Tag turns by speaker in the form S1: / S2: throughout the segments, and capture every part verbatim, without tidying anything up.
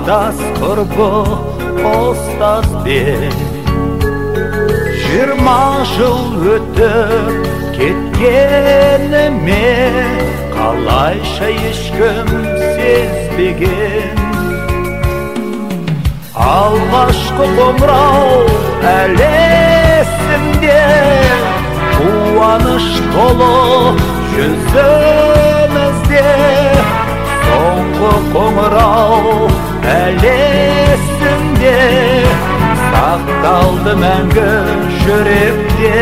S1: астас құрбы ұстазбен. Жиырма жыл өтіп кеткеніме қалайша ешкім сезбеген. Алғашқы қоңырау әлі есімде, қуаныш толы жүзімізде. Соңғы қоңырау әлі есімде, сақталды мәңгі жүректе.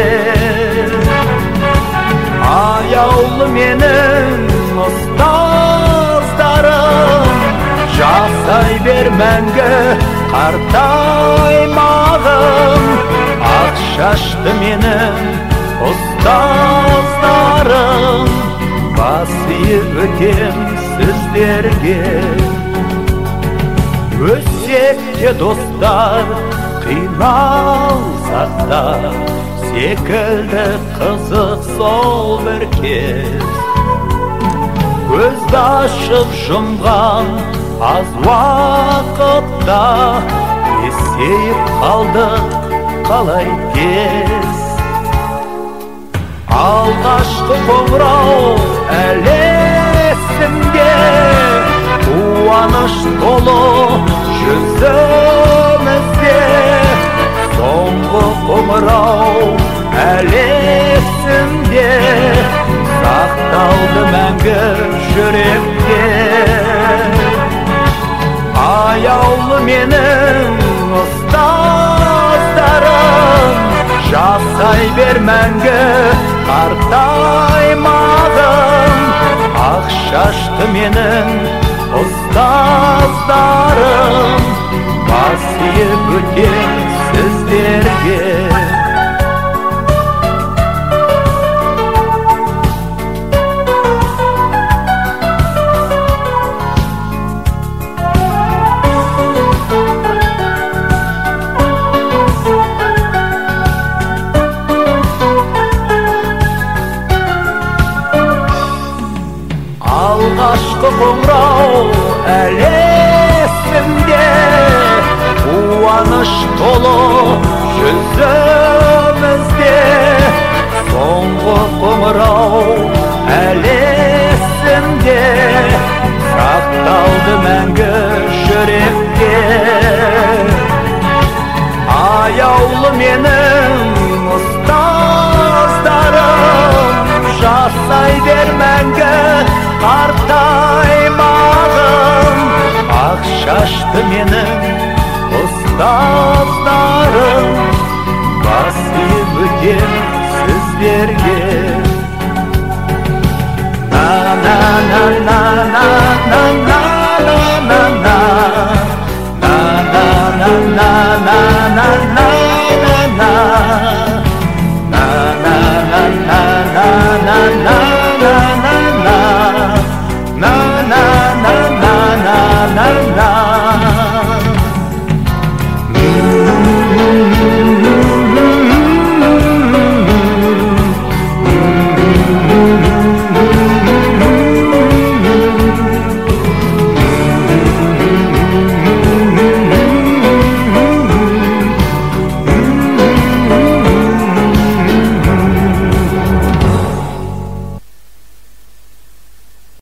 S1: Аяулы менің ұстаздарым, жасай бер мәңгі қартаймағым. Ақ шашты менің ұстаздарым, бас иіп өтем сіздерге. Өссек те достар, қиналсақ та, секілді қызық сол бір кез. Көзді ашып жұмған аз уақытта, есейіп қалдық қалай тез. Алғашқы қоңырау әлі есімде, қуаныш толы жүзімізде. Соңғы қоңырау әлі есімде, сақталды мәңгі жүректе. Аяулы менің ұстаздарым, жасай бер мәңгі қартаймағым. Ақ шашты менің ұстаздарым, бас иіп өтем сіздерге. Алғашқы қоңырау әлі есімде, қуаныш толы жүзімізде. Соңғы қоңырау әлі есімде, сақталды мәңгі жүректе. Аяулы менің ұстаздарым, жасай бер мәңгі қартаймағым. Ақ шашты менің ұстаздарым, бас иіп өтем сіздерге. На-на-на-на-на-на-на-на-на-на-на-на-на-на-на-на.